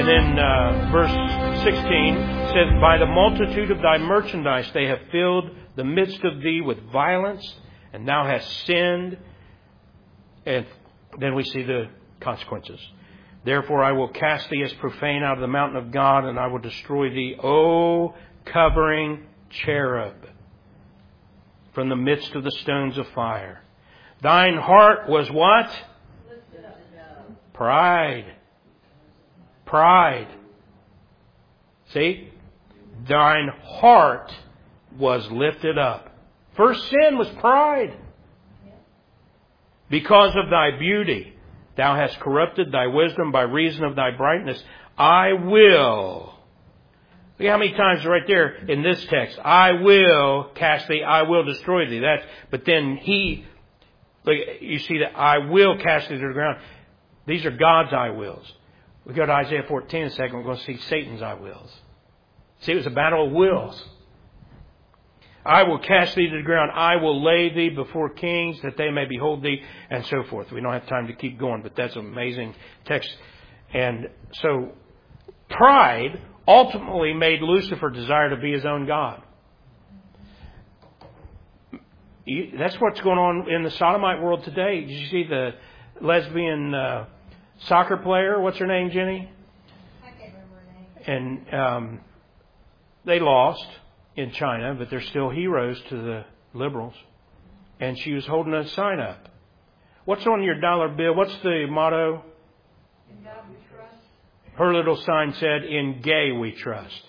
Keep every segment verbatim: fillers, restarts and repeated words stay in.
And then uh, verse sixteen says, by the multitude of thy merchandise they have filled the midst of thee with violence, and thou hast sinned. And then we see the consequences. Therefore I will cast thee as profane out of the mountain of God, and I will destroy thee, O covering cherub, from the midst of the stones of fire. Thine heart was what? Pride. Pride. See? Thine heart was lifted up. First sin was pride. Because of thy beauty, thou hast corrupted thy wisdom by reason of thy brightness. I will. Look how many times right there in this text. I will cast thee. I will destroy thee. That's, but then he, look, you see that I will cast thee to the ground. These are God's I wills. We go to Isaiah fourteen in a second. We're going to see Satan's I wills. See, it was a battle of wills. I will cast thee to the ground. I will lay thee before kings that they may behold thee, and so forth. We don't have time to keep going, but that's an amazing text. And so pride ultimately made Lucifer desire to be his own God. That's what's going on in the sodomite world today. Did you see the lesbian uh, soccer player? What's her name, Jenny? I can't remember her name. And um, they lost in China, but they're still heroes to the liberals. And she was holding a sign up. What's on your dollar bill? What's the motto? In God we trust. Her little sign said, in gay we trust.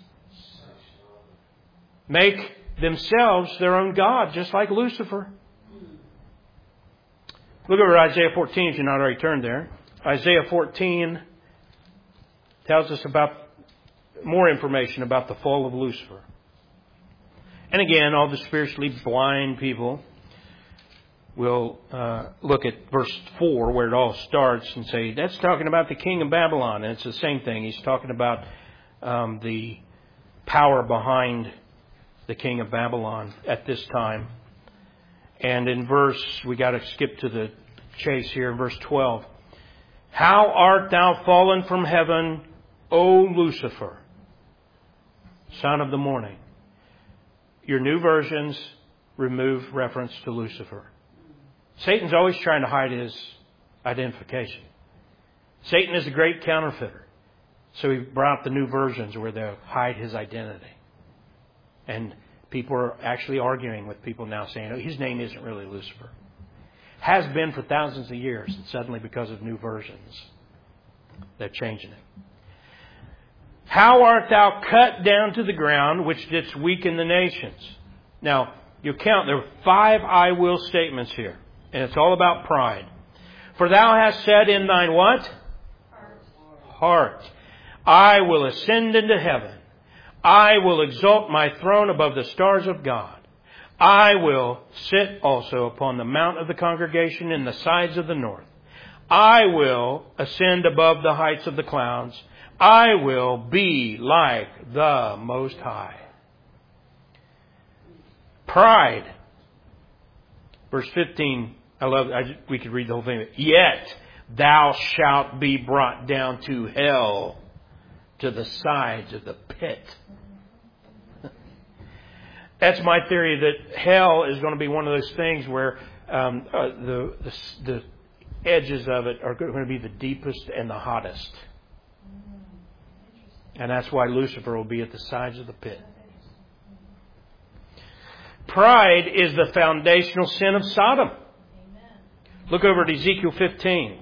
Make themselves their own God, just like Lucifer. Look over Isaiah fourteen if you're not already turned there. Isaiah fourteen tells us about more information about the fall of Lucifer. And again, all the spiritually blind people will uh, look at verse four where it all starts and say, that's talking about the king of Babylon. And it's the same thing. He's talking about um, the power behind the king of Babylon at this time. And in verse, we got to skip to the chase here, in verse twelve. How art thou fallen from heaven, O Lucifer, son of the morning? Your new versions remove reference to Lucifer. Satan's always trying to hide his identification. Satan is a great counterfeiter. So he brought the new versions where they'll hide his identity. And people are actually arguing with people now saying, oh, his name isn't really Lucifer. Has been for thousands of years. And suddenly because of new versions, they're changing it. How art thou cut down to the ground, which didst weaken the nations? Now, you count, there are five I will statements here. And it's all about pride. For thou hast said in thine what? Heart. Heart. I will ascend into heaven. I will exalt my throne above the stars of God. I will sit also upon the mount of the congregation in the sides of the north. I will ascend above the heights of the clouds. I will be like the Most High. Pride. Verse fifteen, I love it. I just, we could read the whole thing. Yet thou shalt be brought down to hell, to the sides of the pit. That's my theory, that hell is going to be one of those things where um, uh, the, the the edges of it are going to be the deepest and the hottest. And that's why Lucifer will be at the sides of the pit. Pride is the foundational sin of Sodom. Look over at Ezekiel fifteen.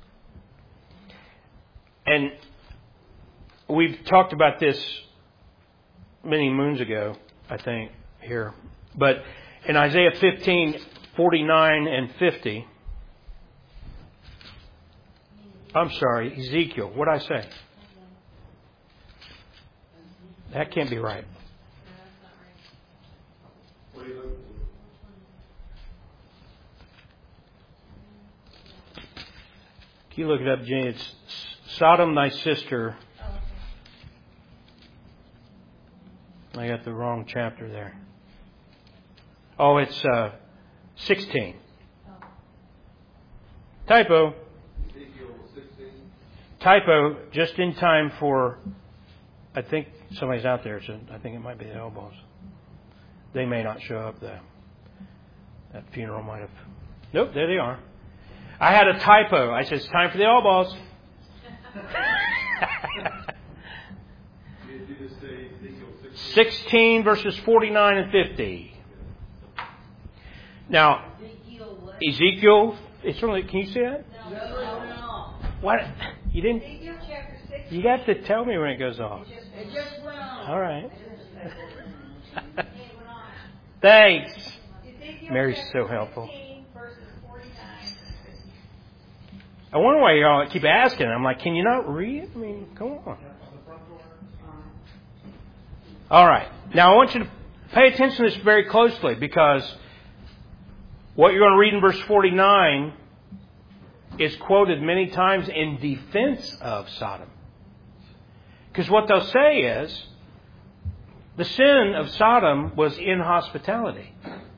And we've talked about this many moons ago, I think, here. But in Isaiah fifteen, forty-nine and fifty. I'm sorry, Ezekiel. What did I say? That can't be right. Can you look it up, Jane? It's Sodom, thy sister. I got the wrong chapter there. Oh, it's uh, sixteen. Typo. typo just in time for, I think somebody's out there, so I think it might be the elbows. They may not show up though. That funeral might have, nope, there they are. I had a typo. I said, it's time for the elbows. sixteen verses forty-nine and fifty. Now, Ezekiel, it's really, can you see that? No, no, no. What? You didn't? Ezekiel chapter six. You got to tell me when it goes off. It just went on. All right. It went on. Thanks. Ezekiel Mary's chapter so helpful. sixteen, verses forty-nine. I wonder why y'all keep asking. I'm like, can you not read? I mean, come on. All right. Now, I want you to pay attention to this very closely, because what you're going to read in verse forty-nine is quoted many times in defense of Sodom. Because what they'll say is, the sin of Sodom was inhospitality.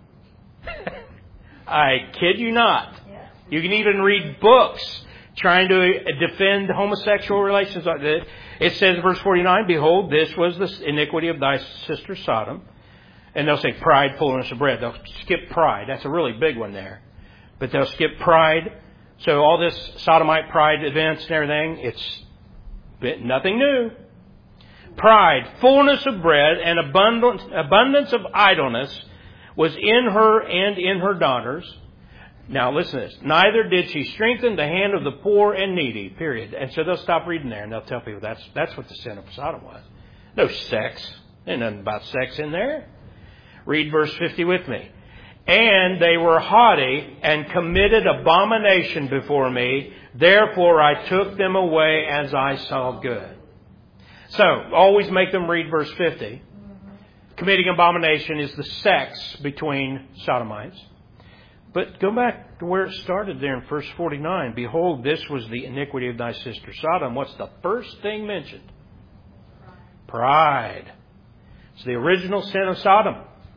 I kid you not. You can even read books trying to defend homosexual relations. It says in verse forty-nine, behold, this was the iniquity of thy sister Sodom. And they'll say pride, fullness of bread. They'll skip pride. That's a really big one there. But they'll skip pride. So all this sodomite pride events and everything, it's nothing new. Pride, fullness of bread, and abundance, abundance of idleness was in her and in her daughters. Now listen to this. Neither did she strengthen the hand of the poor and needy, period. And so they'll stop reading there and they'll tell people that's that's what the sin of Sodom was. No sex. There's nothing about sex in there. Read verse fifty with me. And they were haughty and committed abomination before me. Therefore I took them away as I saw good. So, always make them read verse fifty. Committing abomination is the sex between sodomites. But go back to where it started there in verse forty-nine. Behold, this was the iniquity of thy sister Sodom. What's the first thing mentioned? Pride. It's the original sin of Sodom.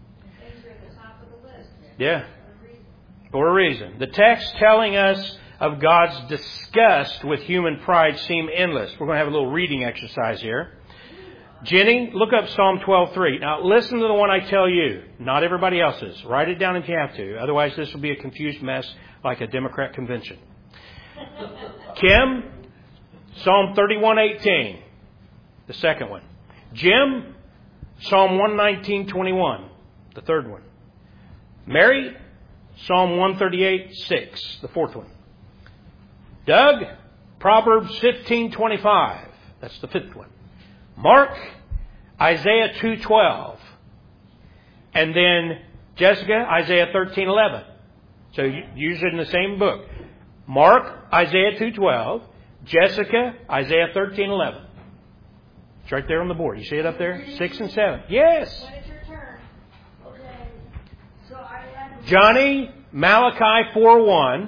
Yeah. For a reason. The text telling us of God's disgust with human pride seem endless. We're going to have a little reading exercise here. Jenny, look up Psalm twelve three. Now listen to the one I tell you, not everybody else's. Write it down if you have to. Otherwise this will be a confused mess like a Democrat convention. Kim, Psalm thirty-one eighteen. The second one. Jim, Psalm one nineteen twenty-one. The third one. Mary, Psalm one thirty-eight six. The fourth one. Doug, Proverbs fifteen twenty-five. That's the fifth one. Mark, Isaiah two twelve. And then Jessica, Isaiah thirteen eleven. So use it in the same book. Mark, Isaiah two twelve. Jessica, Isaiah thirteen eleven. It's right there on the board. You see it up there? Six and seven. Yes. When it's your turn. Okay. So I had Johnny, Malachi four one.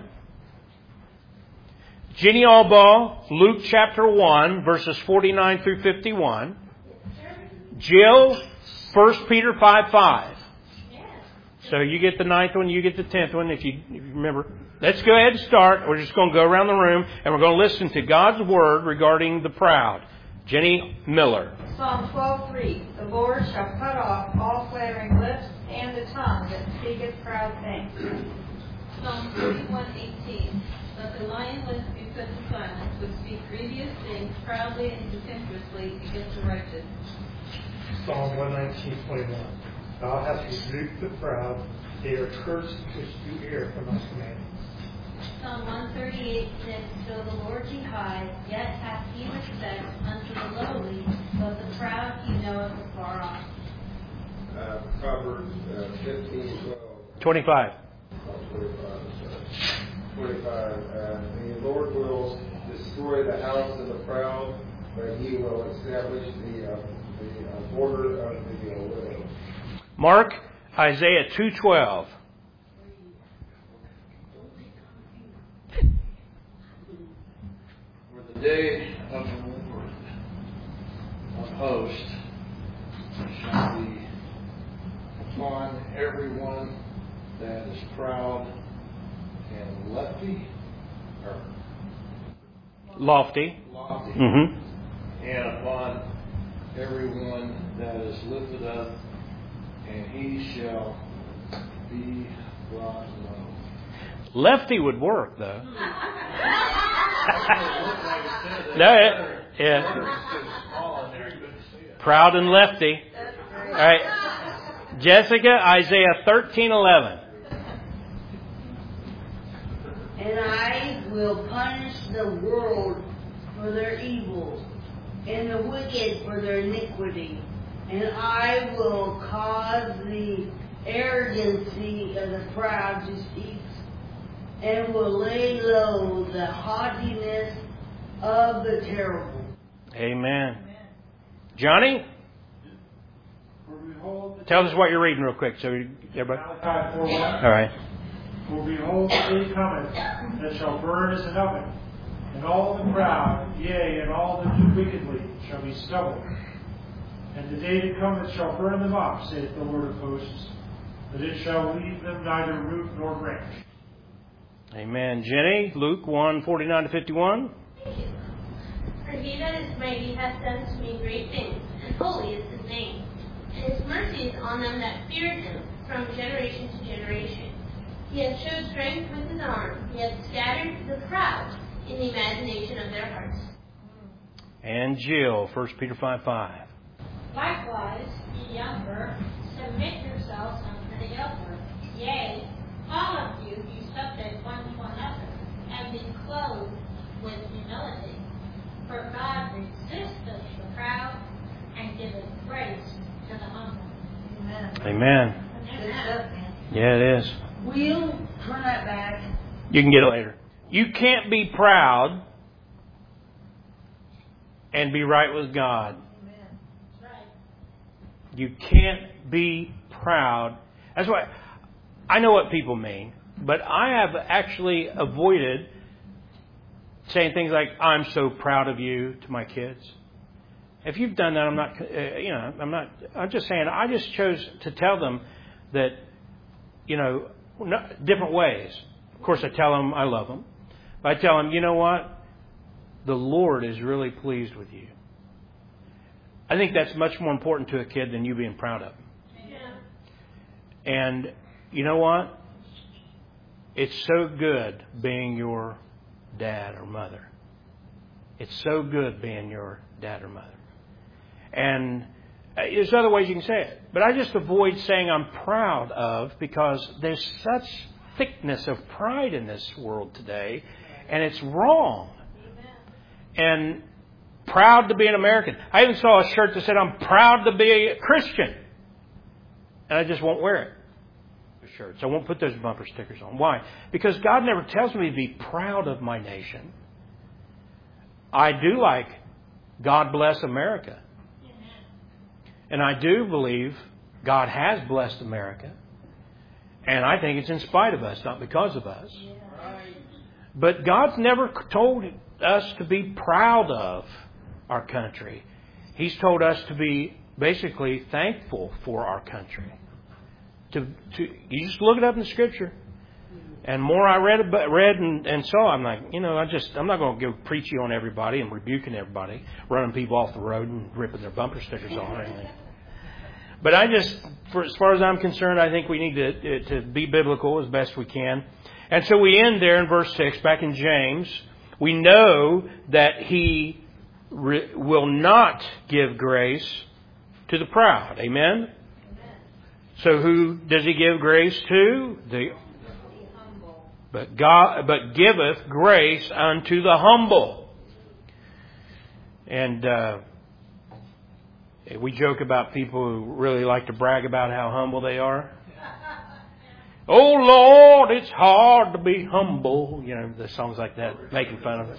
Jenny Albaugh, Luke chapter one, verses forty-nine through fifty-one. Jill, First Peter five five. So you get the ninth one, you get the tenth one, if you, if you remember. Let's go ahead and start. We're just going to go around the room, and we're going to listen to God's Word regarding the proud. Jenny Miller. Psalm twelve three. The Lord shall cut off all flattering lips and the tongue that speaketh proud things. Psalm thirty-one eighteen. Let the lion lips be put to silence, which speak grievous things proudly and contemptuously against the righteous. Psalm one nineteen twenty-one. Thou hast rebuked the proud; they are cursed which do err from thy commandments. Psalm one thirty-eight six. Though the Lord be high, yet hath he respect unto the lowly, but the proud he knoweth afar off. Uh, Proverbs uh, fifteen twelve. twenty-five. Oh, twenty-five. Sorry. twenty-five. Uh, the Lord will destroy the house of the proud, but he will establish the uh, the uh, border of the uh, widow. Mark, Isaiah two twelve. For the day of the Lord of hosts shall be upon everyone that is proud and lofty, or Lofty. lofty lofty, Mm-hmm. and upon everyone that is lifted up, and he shall be brought low. Lefty would work, though. No, it, yeah. Proud and lefty. All right. Jessica, Isaiah thirteen eleven. And I will punish the world for their evil, and the wicked for their iniquity. And I will cause the arrogancy of the proud to cease, and will lay low the haughtiness of the terrible. Amen. Johnny? Tell us what you're reading real quick. So everybody. Malachi four one. All right. For behold, the day cometh that shall burn as an oven, and all the proud, yea, and all that do wickedly, shall be stubble. And the day to come that shall burn them up, saith the Lord of hosts, that it shall leave them neither root nor branch. Amen. Jenny, Luke one forty-nine to fifty-one. For he that is mighty hath done to me great things, and holy is his name. And his mercy is on them that fear him from generation to generation. He hath showed strength with his arm. He hath scattered the proud in the imagination of their hearts. And Jill, First Peter five five. Likewise, ye younger, submit yourselves unto the elder. Yea, all of you be subject one to another, and be clothed with humility. For God resisteth the proud, and giveth grace to the humble. Amen. Amen. Good stuff, man. Yeah, it is. Will you turn that back? You can get it later. You can't be proud and be right with God. You can't be proud. That's why I know what people mean, but I have actually avoided saying things like, "I'm so proud of you" to my kids. If you've done that, I'm not, uh, you know, I'm not, I'm just saying, I just chose to tell them that, you know, different ways. Of course, I tell them I love them. But I tell them, you know what? The Lord is really pleased with you. I think that's much more important to a kid than you being proud of him. Yeah. And you know what? It's so good being your dad or mother. It's so good being your dad or mother. And there's other ways you can say it. But I just avoid saying I'm proud of, because there's such thickness of pride in this world today. And it's wrong. And proud to be an American. I even saw a shirt that said, "I'm proud to be a Christian." And I just won't wear it. The shirts. I won't put those bumper stickers on. Why? Because God never tells me to be proud of my nation. I do like God bless America. And I do believe God has blessed America. And I think it's in spite of us, not because of us. But God's never told us to be proud of our country. He's told us to be basically thankful for our country. To, to you just look it up in the Scripture. And more I read read and, and saw, I'm like, you know, I just I'm not going to go preachy on everybody and rebuking everybody, running people off the road and ripping their bumper stickers on or anything. But I just, for as far as I'm concerned, I think we need to to be biblical as best we can. And so we end there in verse six, back in James. We know that He re- will not give grace to the proud. Amen? Amen? So who does He give grace to? The But God, but giveth grace unto the humble. And uh, we joke about people who really like to brag about how humble they are. Oh Lord, it's hard to be humble. You know, the songs like that, making fun of it.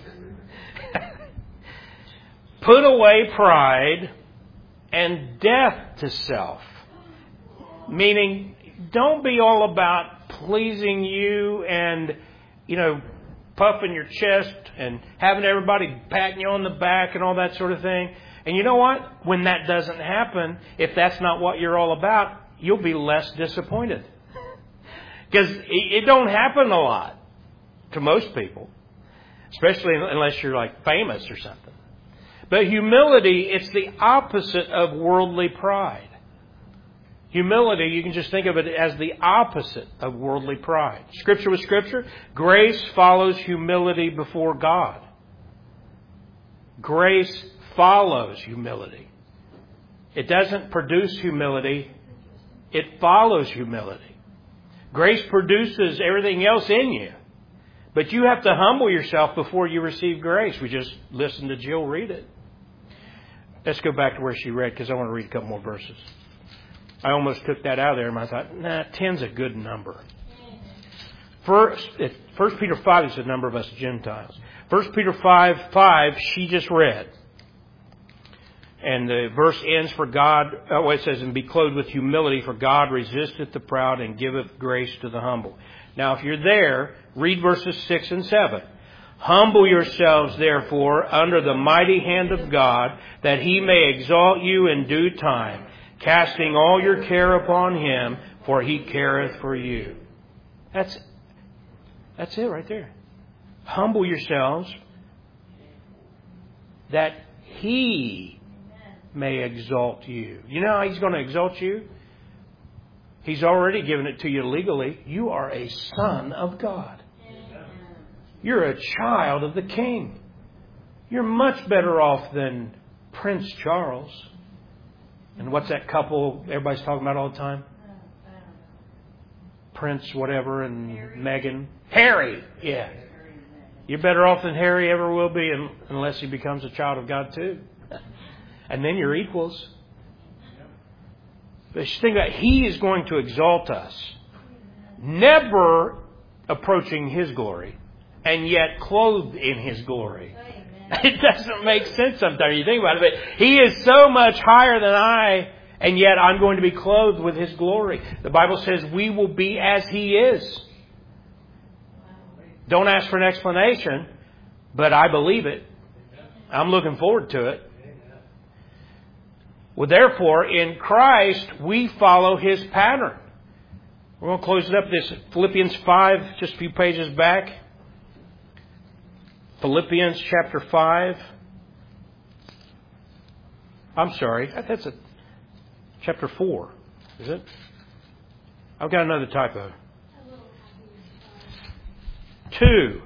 Put away pride and death to self. Meaning, don't be all about pleasing you and, you know, puffing your chest and having everybody patting you on the back and all that sort of thing. And you know what? When that doesn't happen, if that's not what you're all about, you'll be less disappointed. Because it don't happen a lot to most people. especially unless you're like famous or something. But humility, it's the opposite of worldly pride. Humility, you can just think of it as the opposite of worldly pride. Scripture with Scripture, grace follows humility before God. Grace follows humility. It doesn't produce humility. It follows humility. Grace produces everything else in you. But you have to humble yourself before you receive grace. We just listened to Jill read it. Let's go back to where she read, because I want to read a couple more verses. I almost took that out of there, and I thought, nah, ten's a good number. First, First Peter five is the number of us Gentiles. First Peter five, five, she just read. And the verse ends, for God, oh, it says, and be clothed with humility, for God resisteth the proud and giveth grace to the humble. Now, if you're there, read verses six and seven. Humble yourselves, therefore, under the mighty hand of God, that He may exalt you in due time, casting all your care upon Him, for He careth for you. That's, that's it right there. Humble yourselves, that He may exalt you. You know how He's going to exalt you? He's already given it to you legally. You are a son of God. You're a child of the King. You're much better off than Prince Charles. And what's that couple everybody's talking about all the time? Prince whatever and Meghan. Harry, yeah. You're better off than Harry ever will be unless he becomes a child of God too. And then you're equals. But just think about it. He is going to exalt us. Never approaching His glory. And yet clothed in His glory. It doesn't make sense sometimes. You think about it. But He is so much higher than I. And yet I'm going to be clothed with His glory. The Bible says we will be as He is. Don't ask for an explanation. But I believe it. I'm looking forward to it. Well, therefore, in Christ, we follow His pattern. We're going to close it up. This Philippians five, just a few pages back. Philippians chapter five. I'm sorry, that's a chapter four, is it? I've got another typo. Two.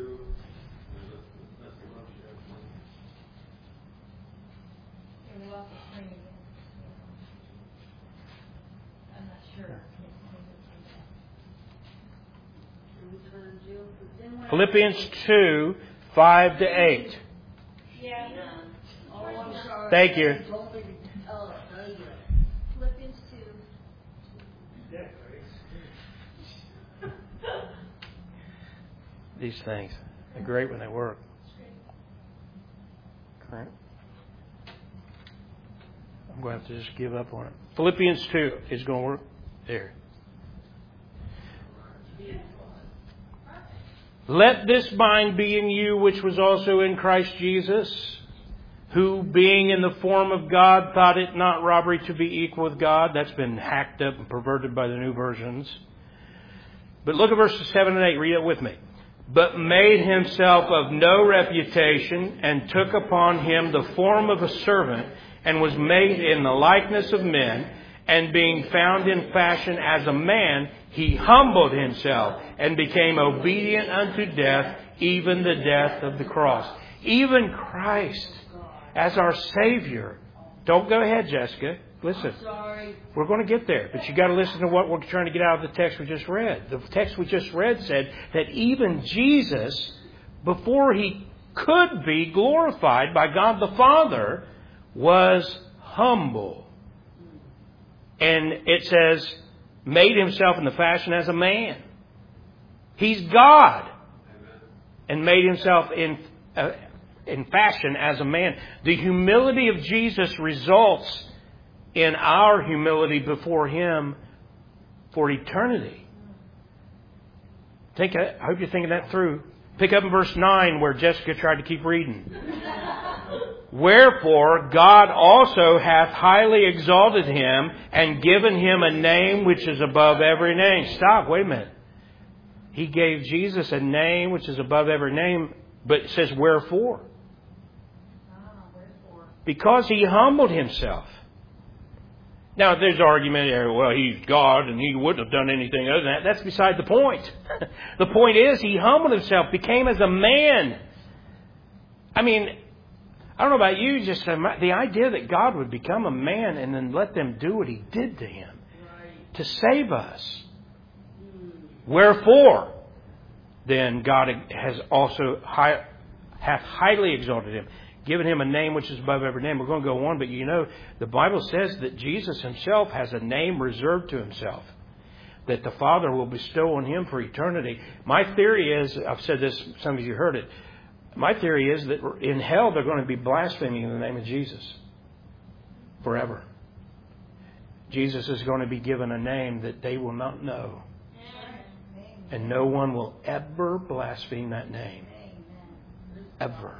Philippians two, five to eight. Yeah. Oh, I'm sorry. Thank you. Philippians two. These things, they're great when they work. Correct. I'm going to have to just give up on it. Philippians two is going to work. There. Let this mind be in you, which was also in Christ Jesus, who, being in the form of God, thought it not robbery to be equal with God. That's been hacked up and perverted by the new versions. But look at verses seven and eight. Read it with me. But made Himself of no reputation, and took upon Him the form of a servant, and was made in the likeness of men. And being found in fashion as a man, He humbled Himself and became obedient unto death, even the death of the cross. Even Christ as our Savior. Don't go ahead, Jessica. Listen. Sorry. We're going to get there. But you got to listen to what we're trying to get out of the text we just read. The text we just read said that even Jesus, before He could be glorified by God the Father, was humble. And it says, made Himself in the fashion as a man. He's God. And made Himself in uh, in fashion as a man. The humility of Jesus results in our humility before Him for eternity. Think, I hope you're thinking that through. Pick up in verse nine where Jessica tried to keep reading. Wherefore God also hath highly exalted Him and given Him a name which is above every name. Stop, wait a minute. He gave Jesus a name which is above every name. But it says, wherefore? Ah, wherefore? Because He humbled Himself. Now, there's argument, well, He's God and He wouldn't have done anything other than that. That's beside the point. The point is, He humbled Himself, became as a man. I mean, I don't know about you, just the idea that God would become a man and then let them do what He did to Him to save us. Wherefore, then God has also high, hath highly exalted Him, given Him a name which is above every name. We're going to go on, but you know, the Bible says that Jesus Himself has a name reserved to Himself, that the Father will bestow on Him for eternity. My theory is, I've said this, some of you heard it, my theory is that in hell they're going to be blaspheming in the name of Jesus forever. Jesus is going to be given a name that they will not know. And no one will ever blaspheme that name. Ever.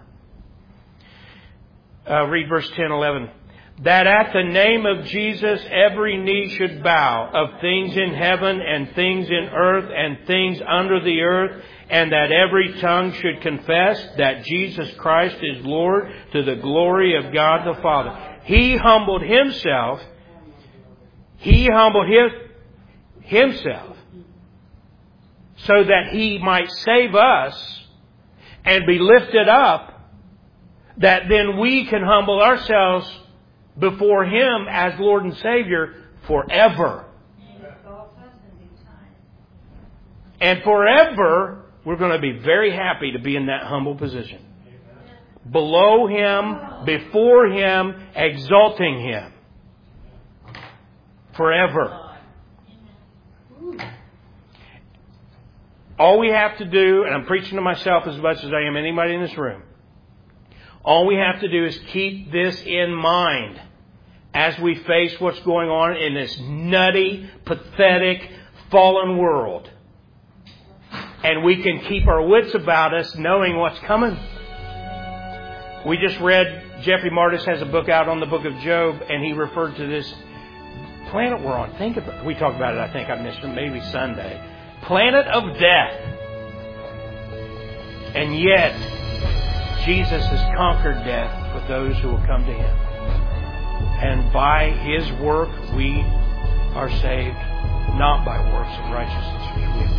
Uh, read verse ten, eleven. That at the name of Jesus every knee should bow, of things in heaven and things in earth and things under the earth, and that every tongue should confess that Jesus Christ is Lord, to the glory of God the Father. He humbled Himself. He humbled his, Himself so that He might save us and be lifted up, that then we can humble ourselves before Him as Lord and Savior forever. And forever, we're going to be very happy to be in that humble position. Below Him, before Him, exalting Him. Forever. All we have to do, and I'm preaching to myself as much as I am anybody in this room, all we have to do is keep this in mind as we face what's going on in this nutty, pathetic, fallen world. And we can keep our wits about us knowing what's coming. We just read, Jeffrey Martis has a book out on the book of Job, and he referred to this planet we're on. Think about, we talked about it, I think I missed it, maybe Sunday. Planet of death. And yet, Jesus has conquered death for those who will come to Him. And by His work, we are saved, not by works of righteousness which we have